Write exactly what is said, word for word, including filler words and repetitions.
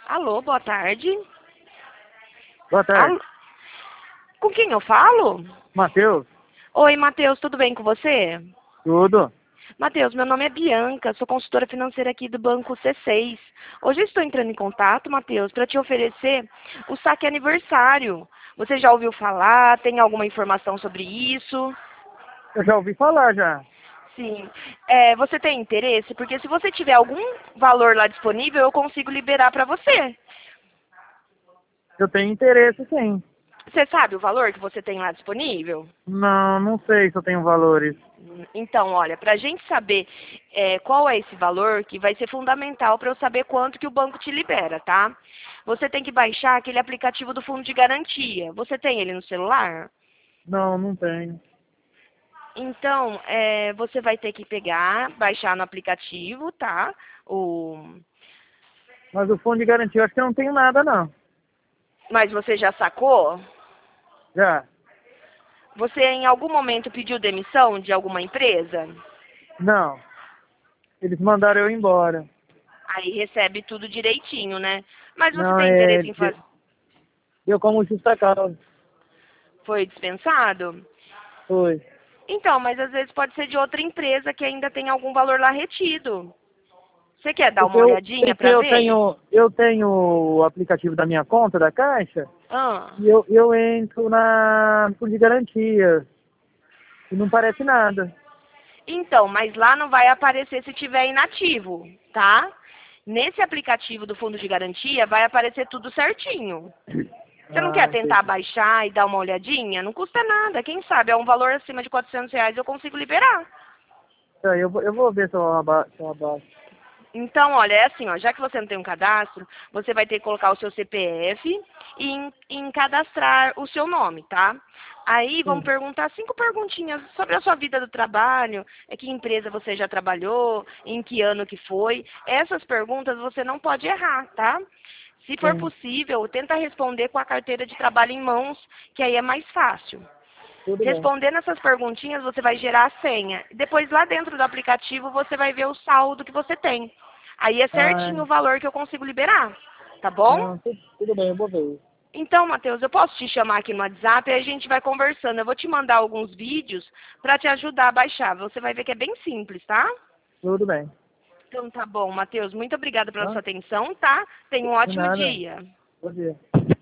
Alô, boa tarde. Boa tarde. Alô, com quem eu falo? Matheus? Oi, Matheus, tudo bem com você? Tudo? Matheus, meu nome é Bianca, sou consultora financeira aqui do Banco C seis. Hoje eu estou entrando em contato, Matheus, para te oferecer o saque aniversário. Você já ouviu falar? Tem alguma informação sobre isso? Eu já ouvi falar já. Sim. É, você tem interesse? Porque se você tiver algum valor lá disponível, eu consigo liberar para você. Eu tenho interesse, sim. Você sabe o valor que você tem lá disponível? Não, não sei se eu tenho valores. Então, olha, para a gente saber é, qual é esse valor, que vai ser fundamental para eu saber quanto que o banco te libera, tá? Você tem que baixar aquele aplicativo do fundo de garantia. Você tem ele no celular? Não, não tenho. Então, é, você vai ter que pegar, baixar no aplicativo, tá? O... Mas o fundo de garantia, eu acho que eu não tenho nada, não. Mas você já sacou? Já? Você em algum momento pediu demissão de alguma empresa? Não. Eles mandaram eu embora. Aí recebe tudo direitinho, né? Mas você Não, tem é... interesse em fazer... Deu como justa causa. Foi dispensado? Foi. Então, mas às vezes pode ser de outra empresa que ainda tem algum valor lá retido. Você quer dar Porque uma eu, olhadinha porque para eu ver? tenho, eu tenho o aplicativo da minha conta, da Caixa, Ah, e eu, eu entro na no fundo de garantia. E não parece nada. então, mas lá não vai aparecer se tiver inativo, tá? Nesse aplicativo do fundo de garantia vai aparecer tudo certinho. Você não quer Ah, tentar entendi. baixar e dar uma olhadinha? Não custa nada, quem sabe? É um valor acima de quatrocentos reais eu consigo liberar. Tá, eu, vou, eu vou ver se eu aba- se eu abaixo. Então, olha, é assim, ó, já que você não tem um cadastro, você vai ter que colocar o seu C P F e em, em cadastrar o seu nome, tá? Aí vão Sim. perguntar cinco perguntinhas sobre a sua vida do trabalho, é que empresa você já trabalhou, em que ano que foi. Essas perguntas você não pode errar, tá? Se for Sim. possível, tenta responder com a carteira de trabalho em mãos, que aí é mais fácil. Tudo bem. Respondendo essas perguntinhas, você vai gerar a senha. Depois, lá dentro do aplicativo, você vai ver o saldo que você tem. Aí é Ah, certinho o valor que eu consigo liberar. Tá bom? não, tudo, tudo bem, eu vou ver. Então, Matheus, eu posso te chamar aqui no WhatsApp e a gente vai conversando. Eu vou te mandar alguns vídeos para te ajudar a baixar. Você vai ver que é bem simples, tá? Tudo bem. Então tá bom, Matheus. Muito obrigada pela Tá? sua atenção, tá? Tenha um De ótimo nada. dia. Bom dia.